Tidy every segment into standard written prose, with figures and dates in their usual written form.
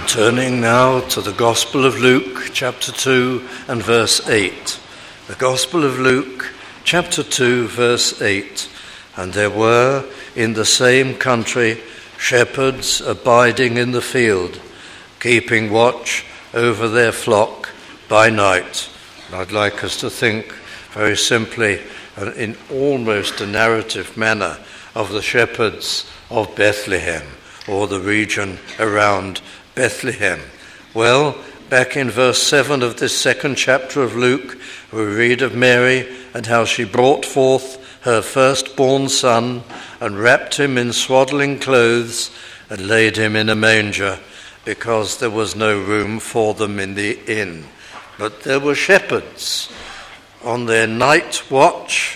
Turning now to the Gospel of Luke, chapter 2 and verse 8. The Gospel of Luke, chapter 2, verse 8. And there were in the same country shepherds abiding in the field, keeping watch over their flock by night. And I'd like us to think very simply in almost a narrative manner of the shepherds of Bethlehem or the region around Bethlehem. Well, back in verse 7 of this second chapter of Luke, we read of Mary and how she brought forth her firstborn son and wrapped him in swaddling clothes and laid him in a manger because there was no room for them in the inn. But there were shepherds on their night watch.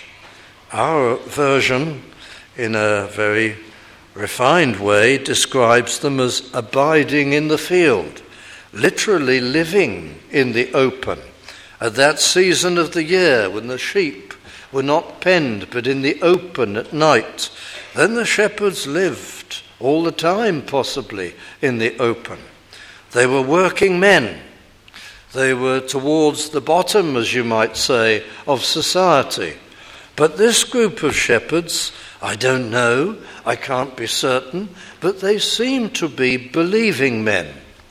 Our version, in a very refined way, describes them as abiding in the field, literally living in the open. At that season of the year when the sheep were not penned but in the open at night, then the shepherds lived all the time possibly in the open. They were working men. They were towards the bottom, as you might say, of society. But this group of shepherds, I don't know, I can't be certain, but they seem to be believing men.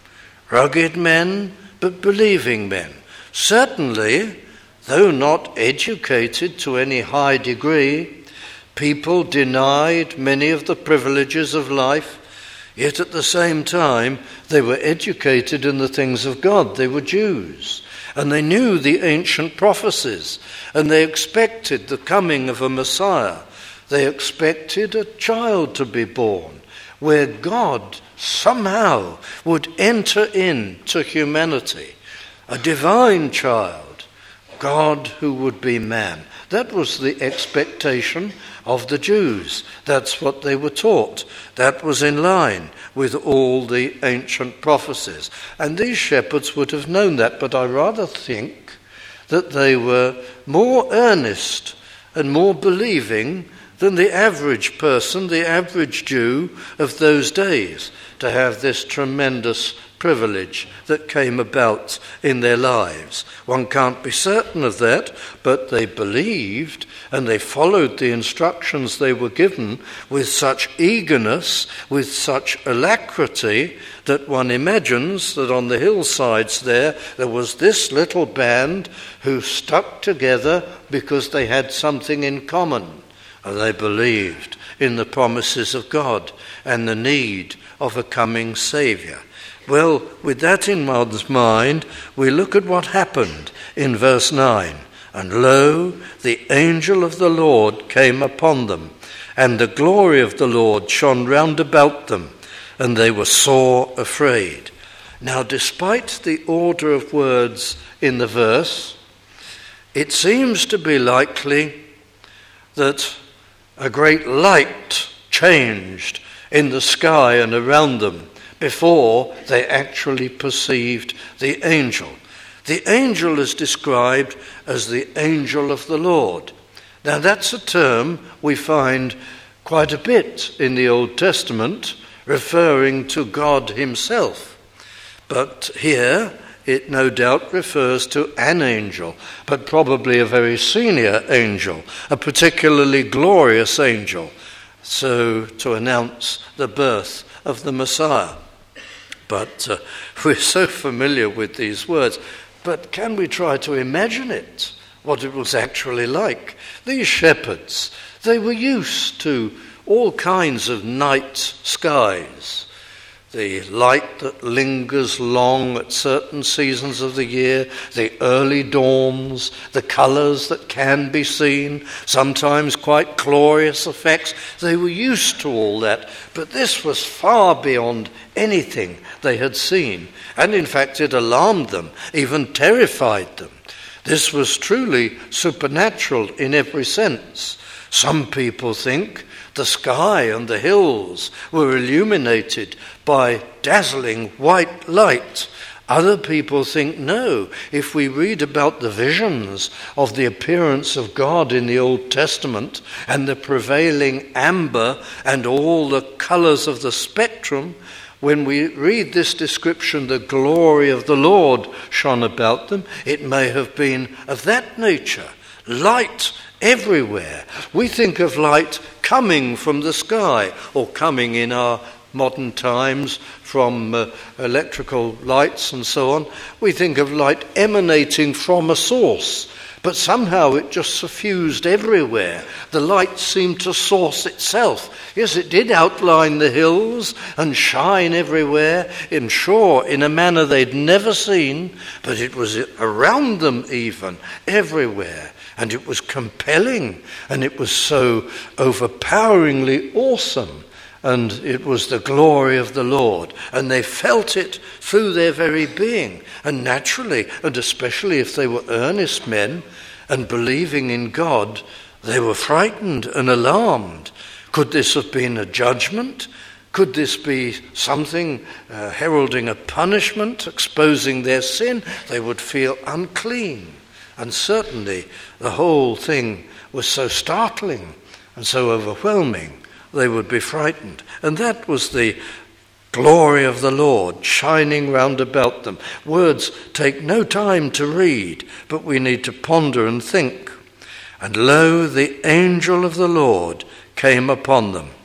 Rugged men, but believing men. Certainly, though not educated to any high degree, people denied many of the privileges of life, yet at the same time they were educated in the things of God. They were Jews. And they knew the ancient prophecies, and they expected the coming of a Messiah. They expected a child to be born, where God somehow would enter into humanity, a divine child, God who would be man. That was the expectation of the Jews. That's what they were taught. That was in line with all the ancient prophecies. And these shepherds would have known that, but I rather think that they were more earnest and more believing than the average person, the average Jew of those days, to have this tremendous privilege that came about in their lives. One can't be certain of that, but they believed and they followed the instructions they were given with such eagerness, with such alacrity, that one imagines that on the hillsides there was this little band who stuck together because they had something in common. And they believed in the promises of God and the need of a coming Saviour. Well, with that in one's mind, we look at what happened in verse 9. And lo, the angel of the Lord came upon them, and the glory of the Lord shone round about them, and they were sore afraid. Now, despite the order of words in the verse, it seems to be likely that a great light changed in the sky and around them before they actually perceived the angel. The angel is described as the angel of the Lord. Now that's a term we find quite a bit in the Old Testament, referring to God himself. But here it no doubt refers to an angel, but probably a very senior angel, a particularly glorious angel, so to announce the birth of the Messiah. But we're so familiar with these words, but can we try to imagine it, what it was actually like? These shepherds, they were used to all kinds of night skies. The light that lingers long at certain seasons of the year, the early dawns, the colours that can be seen, sometimes quite glorious effects. They were used to all that, but this was far beyond anything they had seen. And in fact, it alarmed them, even terrified them. This was truly supernatural in every sense. Some people think the sky and the hills were illuminated by dazzling white light. Other people think no. If we read about the visions of the appearance of God in the Old Testament and the prevailing amber and all the colours of the spectrum, when we read this description, the glory of the Lord shone about them, it may have been of that nature. Light everywhere. We think of light coming from the sky, or coming in our modern times from electrical lights and so on. We think of light emanating from a source, but somehow it just suffused everywhere. The light seemed to source itself. Yes, it did outline the hills and shine everywhere, I'm sure, in a manner they'd never seen, but it was around them even, everywhere. And it was compelling, and it was so overpoweringly awesome. And it was the glory of the Lord. And they felt it through their very being. And naturally, and especially if they were earnest men and believing in God, they were frightened and alarmed. Could this have been a judgment? Could this be something heralding a punishment, exposing their sin? They would feel unclean. And certainly the whole thing was so startling and so overwhelming, they would be frightened. And that was the glory of the Lord shining round about them. Words take no time to read, but we need to ponder and think. And lo, the angel of the Lord came upon them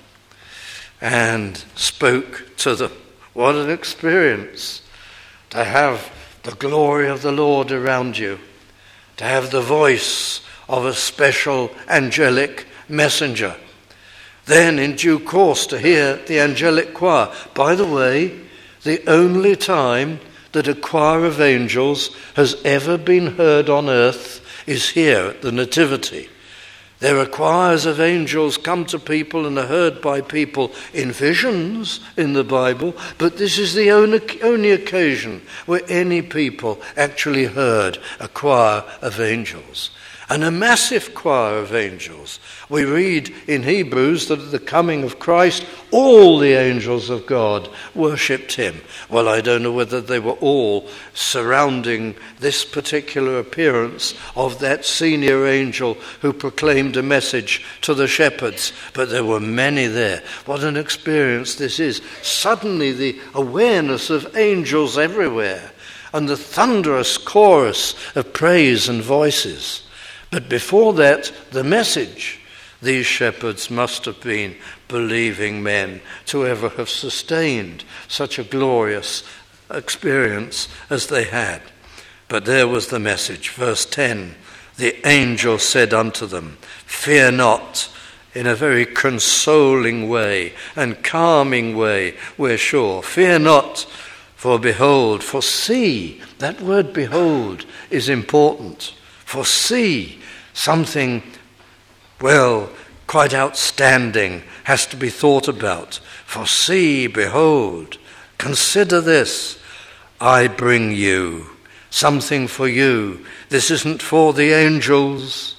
and spoke to them. What an experience to have the glory of the Lord around you, to have the voice of a special angelic messenger. Then in due course to hear the angelic choir. By the way, the only time that a choir of angels has ever been heard on earth is here at the Nativity. There are choirs of angels come to people and are heard by people in visions in the Bible, but this is the only occasion where any people actually heard a choir of angels. And a massive choir of angels. We read in Hebrews that at the coming of Christ, all the angels of God worshipped him. Well, I don't know whether they were all surrounding this particular appearance of that senior angel who proclaimed a message to the shepherds, but there were many there. What an experience this is. Suddenly the awareness of angels everywhere and the thunderous chorus of praise and voices. But before that, the message. These shepherds must have been believing men to ever have sustained such a glorious experience as they had. But there was the message. Verse 10, the angel said unto them, fear not, in a very consoling way and calming way, we're sure. Fear not, for behold, for see, that word behold is important. For see, something, well, quite outstanding has to be thought about. For see, behold, consider this, I bring you something for you. This isn't for the angels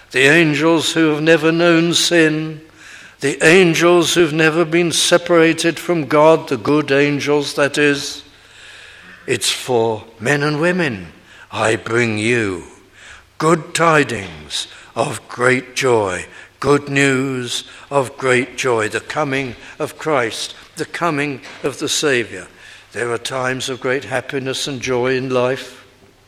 who have never known sin, the angels who've never been separated from God, the good angels, that is. It's for men and women. I bring you good tidings of great joy, good news of great joy, the coming of Christ, the coming of the Saviour. There are times of great happiness and joy in life.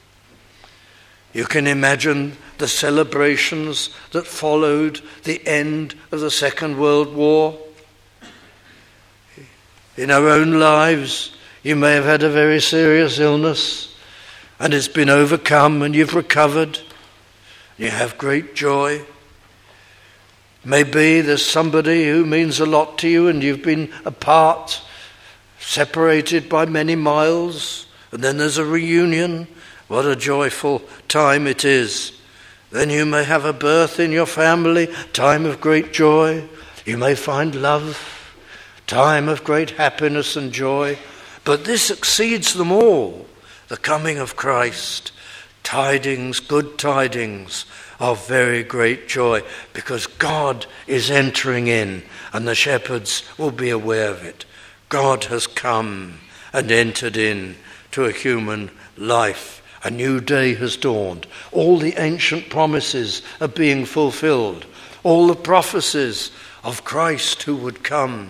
You can imagine the celebrations that followed the end of the Second World War. In our own lives, you may have had a very serious illness and it's been overcome and you've recovered. You have great joy. Maybe there's somebody who means a lot to you and you've been apart, separated by many miles, and then there's a reunion. What a joyful time it is. Then you may have a birth in your family, time of great joy. You may find love, time of great happiness and joy. But this exceeds them all, the coming of Christ. Tidings, good tidings of very great joy, because God is entering in and the shepherds will be aware of it. God has come and entered in to a human life. A new day has dawned. All the ancient promises are being fulfilled. All the prophecies of Christ who would come.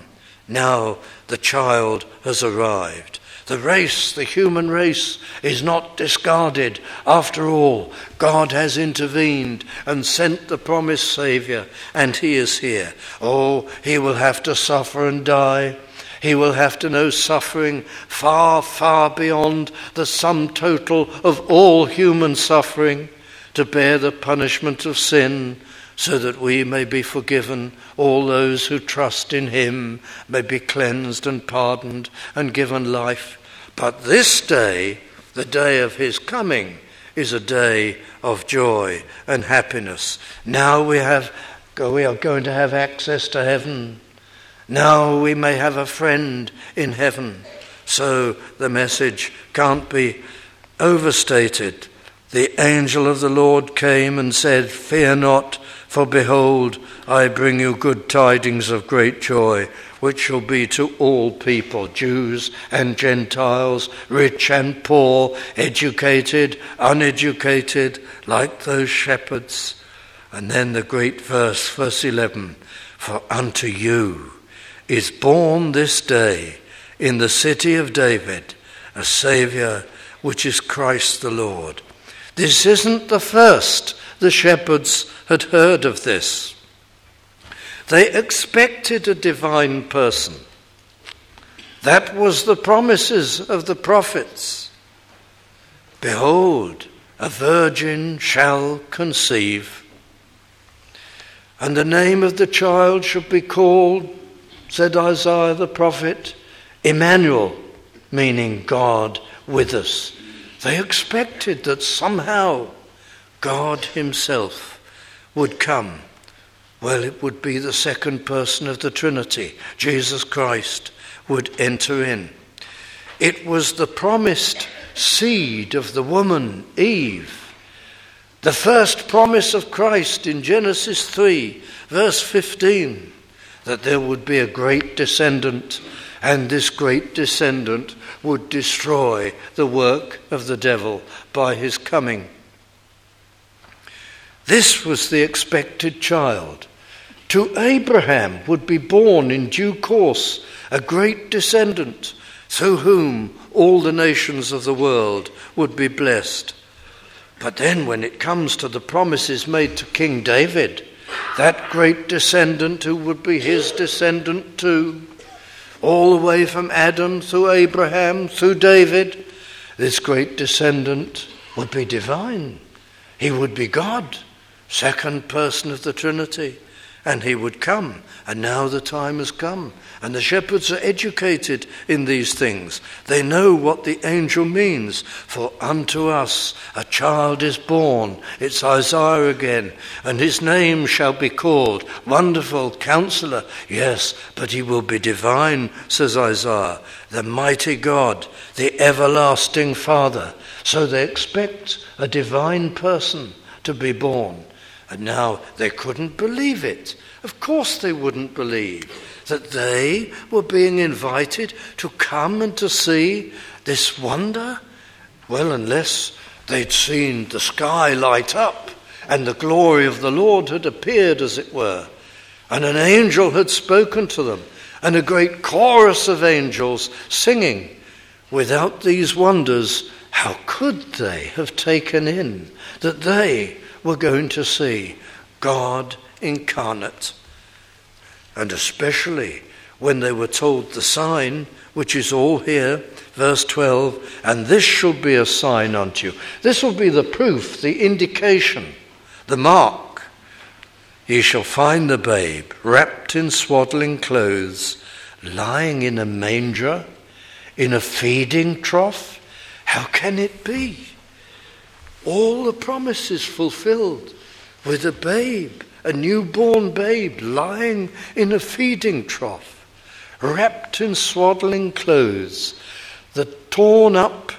Now the child has arrived. The human race, is not discarded. After all, God has intervened and sent the promised Saviour, and he is here. Oh, he will have to suffer and die. He will have to know suffering far, far beyond the sum total of all human suffering, to bear the punishment of sin, so that we may be forgiven. All those who trust in him may be cleansed and pardoned and given life. But this day, the day of his coming, is a day of joy and happiness. Now we are going to have access to heaven. Now we may have a friend in heaven. So the message can't be overstated. The angel of the Lord came and said, "Fear not, for behold, I bring you good tidings of great joy, which shall be to all people, Jews and Gentiles, rich and poor, educated, uneducated, like those shepherds." And then the great verse 11, "For unto you is born this day in the city of David a Saviour, which is Christ the Lord." This isn't the first the shepherds had heard of this. They expected a divine person. That was the promises of the prophets. "Behold, a virgin shall conceive, and the name of the child shall be called," said Isaiah the prophet, "Emmanuel," meaning God with us. They expected that somehow God himself would come. Well, it would be the second person of the Trinity. Jesus Christ would enter in. It was the promised seed of the woman, Eve. The first promise of Christ in Genesis 3, verse 15, that there would be a great descendant, and this great descendant would destroy the work of the devil by his coming. This was the expected child. To Abraham would be born in due course a great descendant, through whom all the nations of the world would be blessed. But then when it comes to the promises made to King David, that great descendant who would be his descendant too, all the way from Adam through Abraham, through David, this great descendant would be divine. He would be God, second person of the Trinity, and he would come. And now the time has come, and the shepherds are educated in these things. They know what the angel means. "For unto us a child is born," it's Isaiah again, "and his name shall be called Wonderful Counselor." Yes, but he will be divine, says Isaiah, "the mighty God, the everlasting Father." So they expect a divine person to be born. And now they couldn't believe it. Of course they wouldn't believe that they were being invited to come and to see this wonder. Well, unless they'd seen the sky light up and the glory of the Lord had appeared, as it were, and an angel had spoken to them, and a great chorus of angels singing. Without these wonders, how could they have taken in that they were going to see God incarnate? And especially when they were told the sign, which is all here, verse 12, "And this shall be a sign unto you." This will be the proof, the indication, the mark. "Ye shall find the babe wrapped in swaddling clothes, lying in a manger, in a feeding trough." How can it be? All the promises fulfilled with a babe, a newborn babe lying in a feeding trough, wrapped in swaddling clothes, the torn up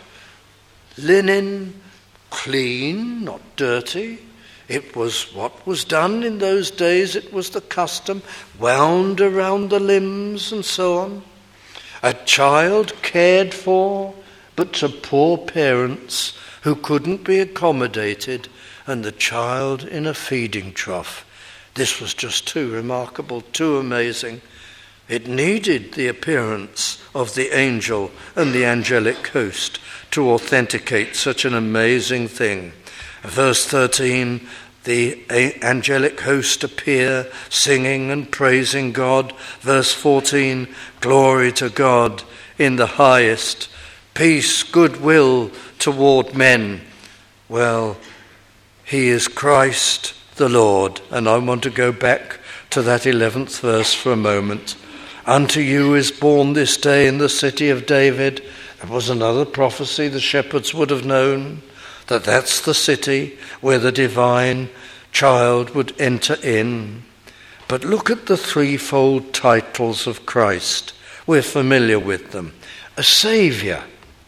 linen, clean, not dirty. It was what was done in those days. It was the custom, wound around the limbs and so on. A child cared for, but to poor parents who couldn't be accommodated, and the child in a feeding trough. This was just too remarkable, too amazing. It needed the appearance of the angel and the angelic host to authenticate such an amazing thing. Verse 13, the angelic host appear singing and praising God. Verse 14, glory to God in the highest, peace, goodwill toward men. Well, he is Christ the Lord. And I want to go back to that 11th verse for a moment. Unto you is born this day in the city of David. It was another prophecy the shepherds would have known, that that's the city where the divine child would enter in. But look at the threefold titles of Christ. We're familiar with them. A saviour,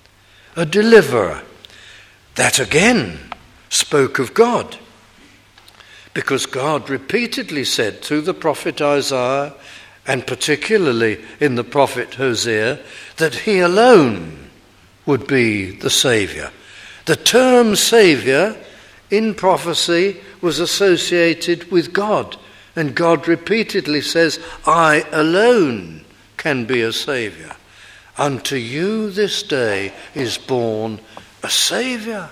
a deliverer. That again spoke of God, because God repeatedly said through the prophet Isaiah, and particularly in the prophet Hosea, that he alone would be the saviour. The term saviour in prophecy was associated with God, and God repeatedly says, I alone can be a saviour. Unto you this day is born a saviour.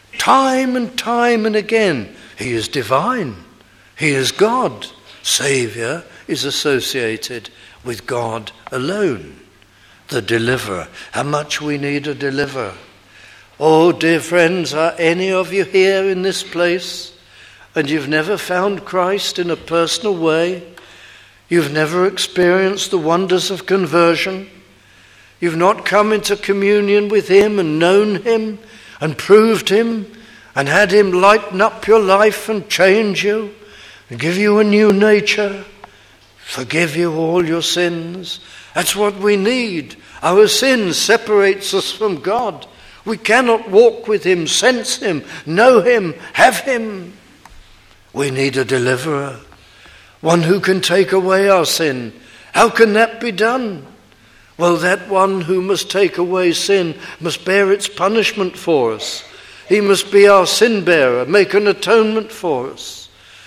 Time and again, he is divine. He is God. Saviour is associated with God alone. The deliverer. How much we need a deliverer. Oh, dear friends, are any of you here in this place and you've never found Christ in a personal way? You've never experienced the wonders of conversion? You've not come into communion with him and known him and proved him and had him lighten up your life and change you and give you a new nature, forgive you all your sins? That's what we need. Our sin separates us from God. We cannot walk with him, sense him, know him, have him. We need a deliverer, one who can take away our sin. How can that be done? Well, that one who must take away sin must bear its punishment for us. He must be our sin bearer, make an atonement for us.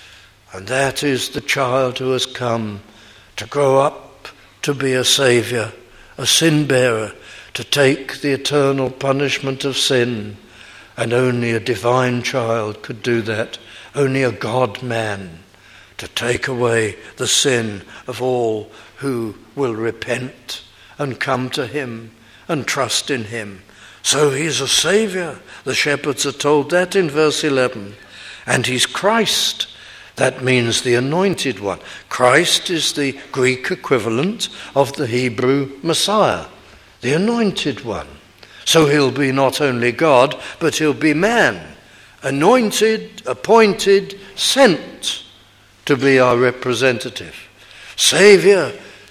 And that is the child who has come to grow up to be a saviour, a sin bearer, to take the eternal punishment of sin. And only a divine child could do that, only a God-man, to take away the sin of all who will repent and come to him and trust in him. So he's a saviour. The shepherds are told that in verse 11. And he's Christ. That means the anointed one. Christ is the Greek equivalent of the Hebrew Messiah, the anointed one. So he'll be not only God, but he'll be man, anointed, appointed, sent to be our representative. Saviour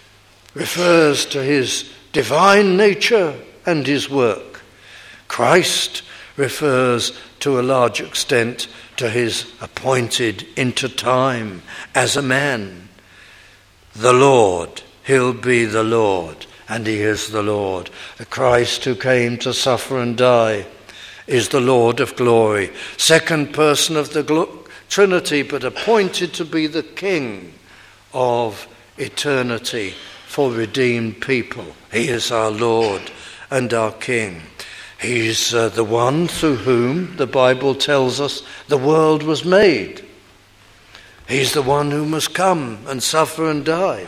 refers to his divine nature and his work. Christ refers to a large extent to his appointed into time as a man. The Lord, he'll be the Lord, and he is the Lord. The Christ who came to suffer and die is the Lord of glory, second person of the Trinity, but appointed to be the King of eternity for redeemed people. He is our Lord and our King. He's the one through whom the Bible tells us the world was made. He's the one who must come and suffer and die.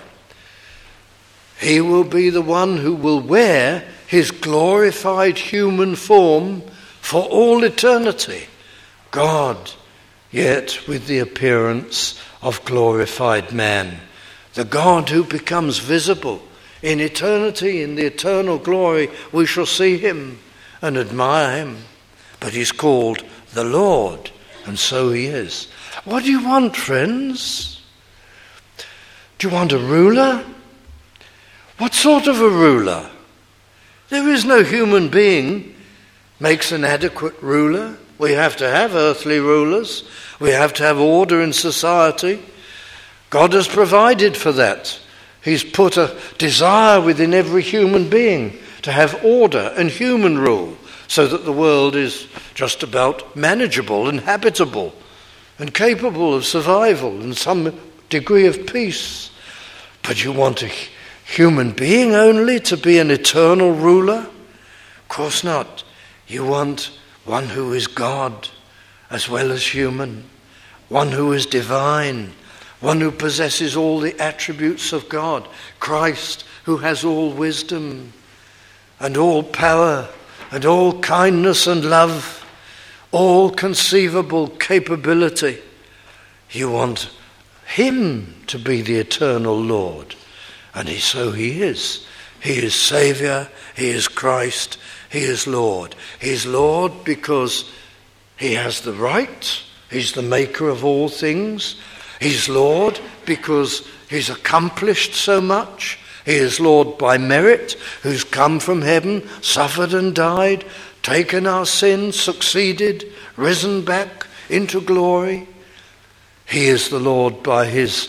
He will be the one who will wear his glorified human form for all eternity. God, yet with the appearance of glorified man. The God who becomes visible in eternity, in the eternal glory. We shall see him and admire him. But he's called the Lord, and so he is. What do you want, friends? Do you want a ruler? What sort of a ruler? There is no human being makes an adequate ruler. We have to have earthly rulers. We have to have order in society. God has provided for that. He's put a desire within every human being to have order and human rule, so that the world is just about manageable and habitable and capable of survival and some degree of peace. But you want human being only to be an eternal ruler? Of course not. You want one who is God as well as human, one who is divine, one who possesses all the attributes of God, Christ, who has all wisdom and all power and all kindness and love, all conceivable capability. You want him to be the eternal Lord. And so he is. He is Saviour, he is Christ, he is Lord. He is Lord because he has the right. He's the maker of all things. He's Lord because he's accomplished so much. He is Lord by merit, who's come from heaven, suffered and died, taken our sins, succeeded, risen back into glory. He is the Lord by his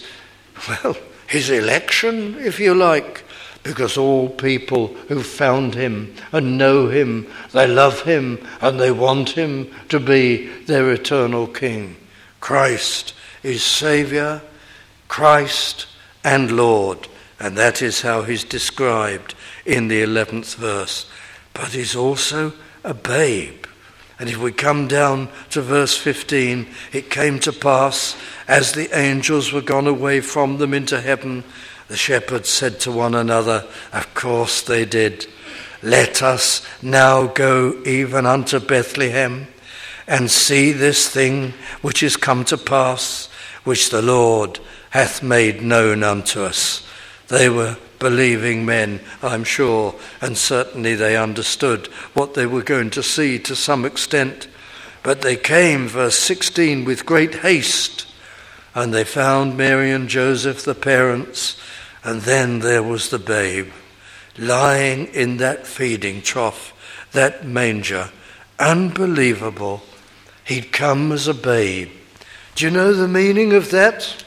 election, if you like, because all people who found him and know him, they love him and they want him to be their eternal King. Christ is Saviour, Christ and Lord, and that is how he's described in the 11th verse. But he's also a babe. And if we come down to verse 15, it came to pass, as the angels were gone away from them into heaven, the shepherds said to one another, of course they did, let us now go even unto Bethlehem and see this thing which is come to pass, which the Lord hath made known unto us. They were believing men, I'm sure, and certainly they understood what they were going to see to some extent. But they came, verse 16, with great haste, and they found Mary and Joseph, the parents, and then there was the babe, lying in that feeding trough, that manger. Unbelievable. He'd come as a babe. Do you know the meaning of that?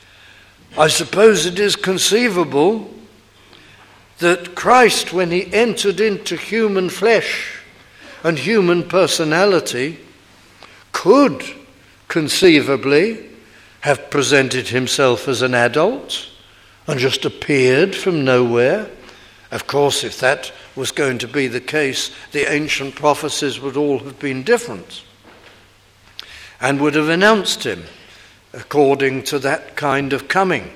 I suppose it is conceivable that Christ, when he entered into human flesh and human personality, could conceivably have presented himself as an adult and just appeared from nowhere. Of course, if that was going to be the case, the ancient prophecies would all have been different and would have announced him according to that kind of coming.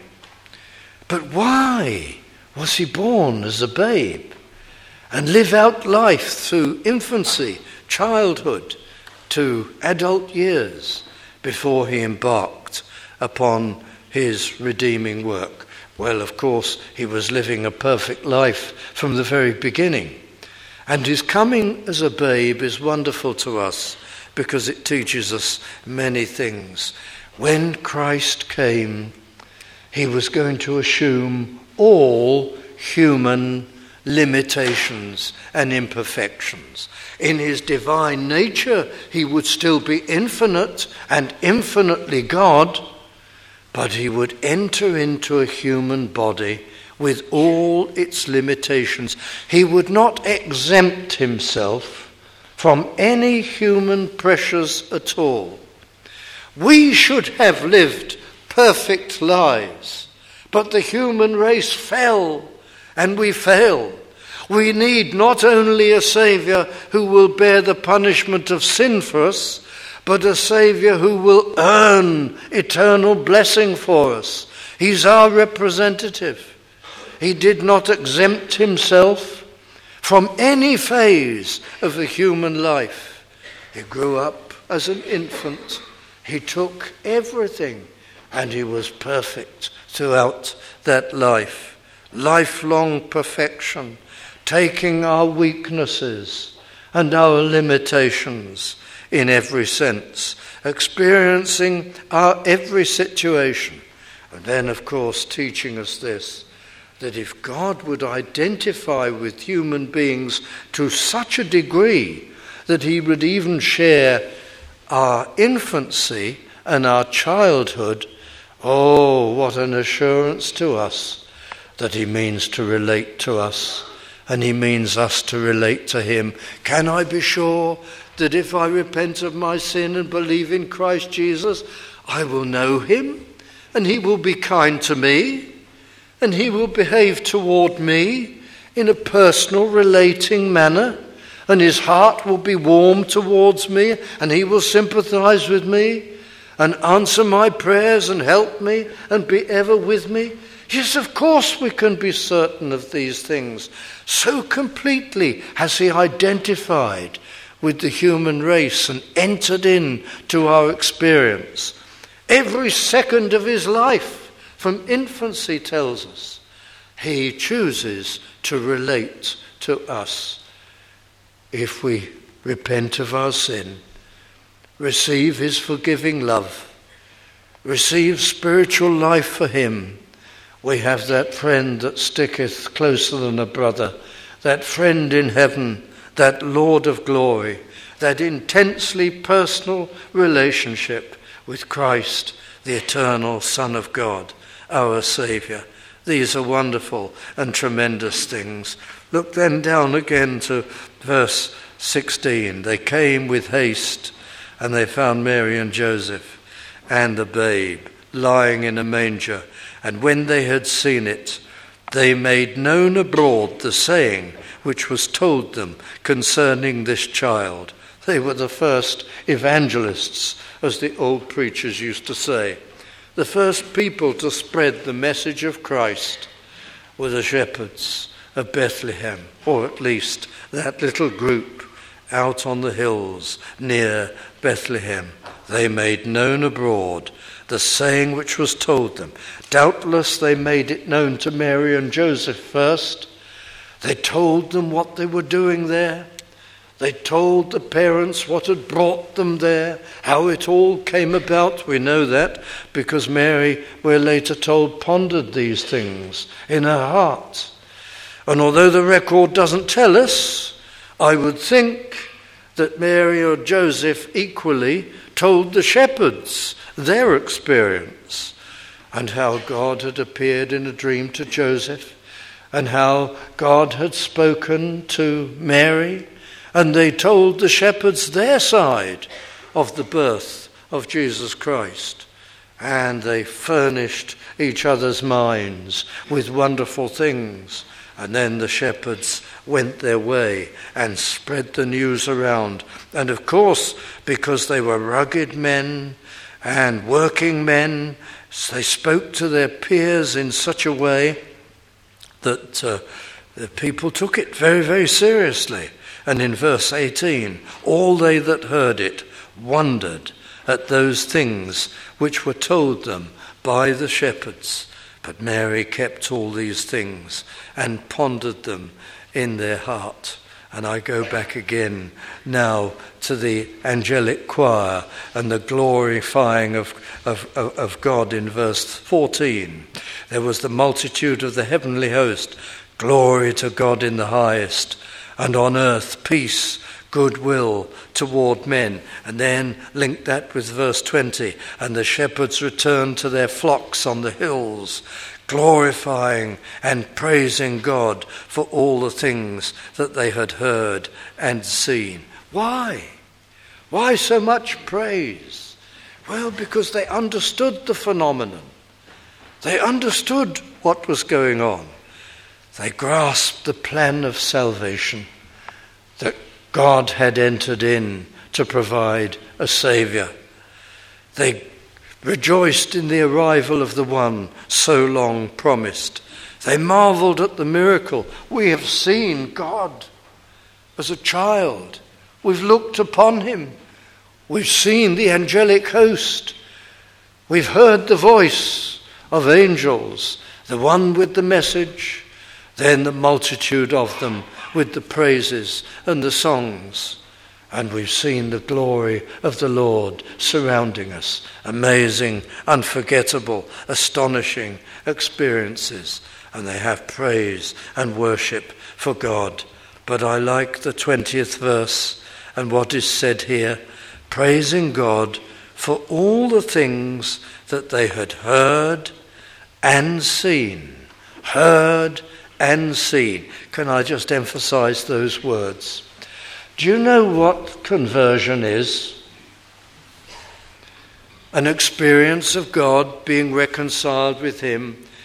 But why was he born as a babe and live out life through infancy, childhood, to adult years before he embarked upon his redeeming work? Well, of course, he was living a perfect life from the very beginning. And his coming as a babe is wonderful to us because it teaches us many things. When Christ came, he was going to assume all human limitations and imperfections. In his divine nature, he would still be infinite and infinitely God, but he would enter into a human body with all its limitations. He would not exempt himself from any human pressures at all. We should have lived perfect lives, but the human race fell, and we fail. We need not only a Saviour who will bear the punishment of sin for us, but a Saviour who will earn eternal blessing for us. He's our representative. He did not exempt himself from any phase of the human life. He grew up as an infant. He took everything, and he was perfect throughout that life. Lifelong perfection, taking our weaknesses and our limitations in every sense, experiencing our every situation, and then, of course, teaching us this, that if God would identify with human beings to such a degree that he would even share our infancy and our childhood, oh, what an assurance to us that he means to relate to us, and he means us to relate to him. Can I be sure that if I repent of my sin and believe in Christ Jesus, I will know him and he will be kind to me? and he will behave toward me in a personal, relating manner, and his heart will be warm towards me, and he will sympathize with me and answer my prayers and help me and be ever with me. Yes, of course we can be certain of these things. So completely has he identified with the human race and entered into our experience. Every second of his life, from infancy, tells us, he chooses to relate to us. If we repent of our sin, receive his forgiving love, receive spiritual life for him, we have that friend that sticketh closer than a brother, that friend in heaven, that Lord of glory, that intensely personal relationship with Christ, the eternal Son of God, our Saviour. These are wonderful and tremendous things. Look then down again to verse 16. They came with haste, and they found Mary and Joseph and the babe lying in a manger. And when they had seen it, they made known abroad the saying which was told them concerning this child. They were the first evangelists, as the old preachers used to say. The first people to spread the message of Christ were the shepherds of Bethlehem, or at least that little group out on the hills near Bethlehem. They made known abroad the saying which was told them. Doubtless they made it known to Mary and Joseph first. They told them what they were doing there. They told the parents what had brought them there, how it all came about. We know that because Mary, we're later told, pondered these things in her heart. And although the record doesn't tell us, I would think that Mary or Joseph equally told the shepherds their experience and how God had appeared in a dream to Joseph and how God had spoken to Mary, and they told the shepherds their side of the birth of Jesus Christ, and they furnished each other's minds with wonderful things. And then the shepherds went their way and spread the news around. And of course, because they were rugged men and working men, they spoke to their peers in such a way that the people took it very, very seriously. And in verse 18, all they that heard it wondered at those things which were told them by the shepherds. But Mary kept all these things and pondered them in their heart. And I go back again now to the angelic choir and the glorifying of God in verse 14. There was the multitude of the heavenly host. Glory to God in the highest, and on earth peace, goodwill toward men. And then link that with verse 20. And the shepherds returned to their flocks on the hills, glorifying and praising God for all the things that they had heard and seen. Why? Why so much praise? Well, because they understood the phenomenon. They understood what was going on. They grasped the plan of salvation that God had entered in to provide a Saviour. They rejoiced in the arrival of the one so long promised. They marveled at the miracle. We have seen God as a child. We've looked upon him. We've seen the angelic host. We've heard the voice of angels, the one with the message, then the multitude of them with the praises and the songs. And we've seen the glory of the Lord surrounding us. Amazing, unforgettable, astonishing experiences. And they have praise and worship for God. But I like the 20th verse and what is said here, praising God for all the things that they had heard and seen. Heard and seen. Can I just emphasize those words? Do you know what conversion is? An experience of God being reconciled with him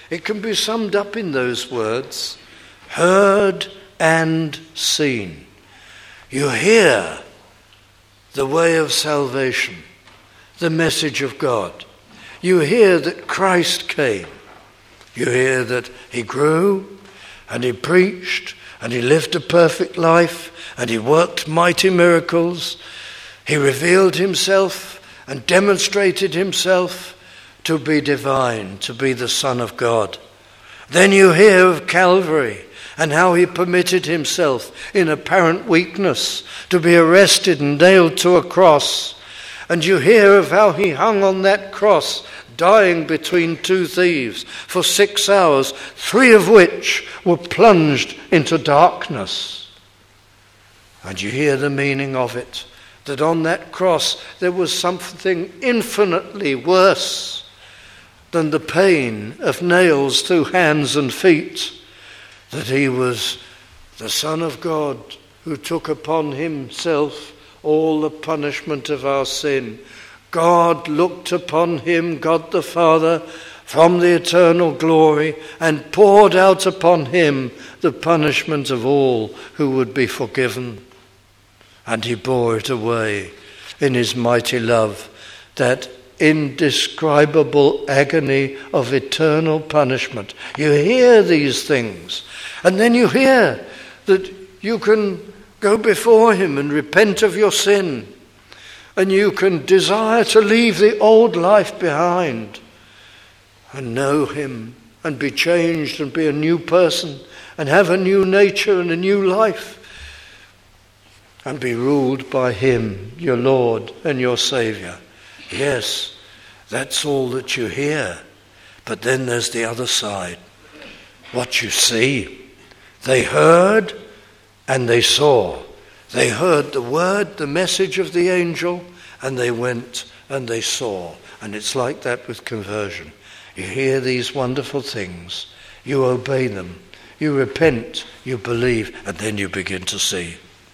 It can be summed up in those words: heard and seen. You hear the way of salvation, the message of God. You hear that Christ came. You hear that he grew and he preached and he lived a perfect life and he worked mighty miracles. He revealed himself and demonstrated himself to be divine, to be the Son of God. Then you hear of Calvary and how he permitted himself in apparent weakness to be arrested and nailed to a cross. And you hear of how he hung on that cross, dying between two thieves for 6 hours, 3 of which were plunged into darkness. And you hear the meaning of it, that on that cross there was something infinitely worse than the pain of nails through hands and feet, that he was the Son of God who took upon himself all the punishment of our sin. God looked upon him, God the Father, from the eternal glory and poured out upon him the punishment of all who would be forgiven. And he bore it away in his mighty love, that indescribable agony of eternal punishment. You hear these things, and then you hear that you can go before him and repent of your sin, and you can desire to leave the old life behind and know him and be changed and be a new person and have a new nature and a new life and be ruled by him, your Lord and your Saviour. Yes, that's all that you hear. But then there's the other side, what you see. They heard and they saw. They heard the word, the message of the angel, and they went and they saw. And it's like that with conversion. You hear these wonderful things, you obey them, you repent, you believe, and then you begin to see.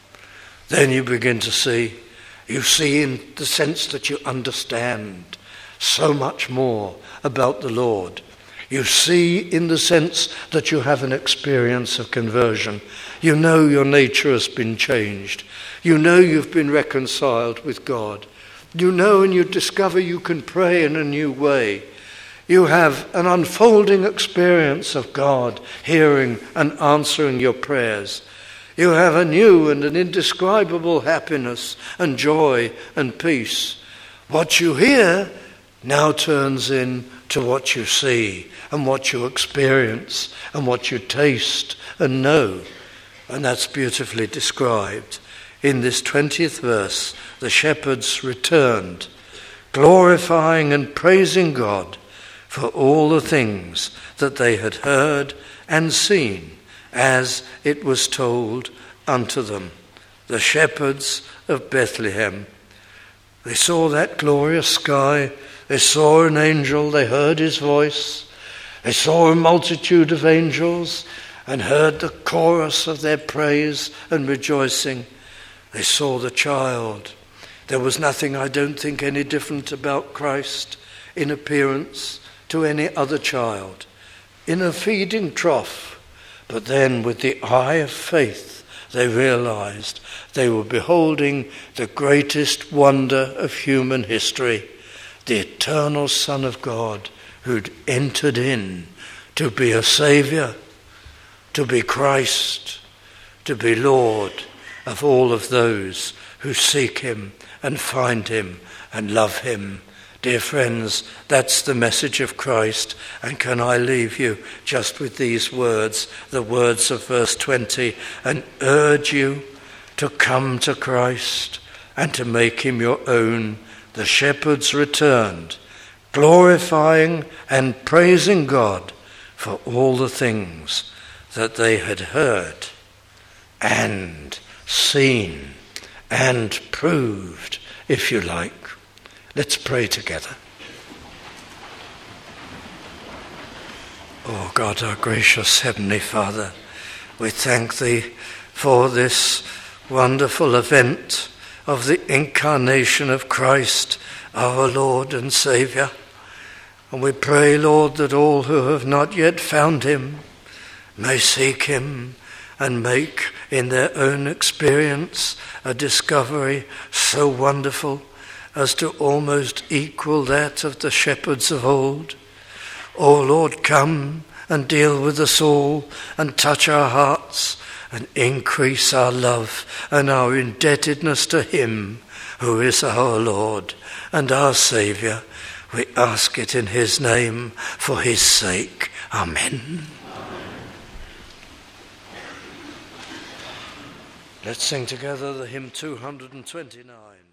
Then you begin to see. You see in the sense that you understand so much more about the Lord. You see in the sense that you have an experience of conversion. You know your nature has been changed. You know you've been reconciled with God. You know and you discover you can pray in a new way. You have an unfolding experience of God hearing and answering your prayers. You have a new and an indescribable happiness and joy and peace. What you hear now turns into what you see and what you experience and what you taste and know. And that's beautifully described. In this 20th verse, the shepherds returned, glorifying and praising God for all the things that they had heard and seen, as it was told unto them. The shepherds of Bethlehem. They saw that glorious sky. They saw an angel. They heard his voice. They saw a multitude of angels and heard the chorus of their praise and rejoicing. They saw the child. There was nothing, I don't think, any different about Christ in appearance to any other child. In a feeding trough. But then with the eye of faith, they realized they were beholding the greatest wonder of human history, the eternal Son of God who'd entered in to be a Saviour, to be Christ, to be Lord of all of those who seek him and find him and love him. Dear friends, that's the message of Christ. And can I leave you just with these words, the words of verse 20, and urge you to come to Christ and to make him your own. The shepherds returned, glorifying and praising God for all the things that they had heard and seen and proved, if you like. Let's pray together. Oh God, our gracious Heavenly Father, we thank thee for this wonderful event of the incarnation of Christ, our Lord and Saviour. And we pray, Lord, that all who have not yet found him may seek him and make in their own experience a discovery so wonderful as to almost equal that of the shepherds of old. O Lord, come and deal with us all and touch our hearts and increase our love and our indebtedness to him who is our Lord and our Saviour. We ask it in his name for his sake. Amen. Let's sing together the hymn 229.